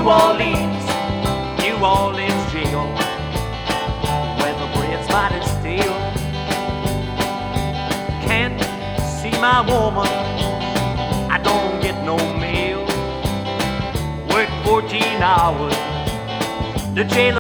New Orleans jail, where the bread's mighty stale. Can't see my woman, I don't get no mail. Work 14 hours, the jailer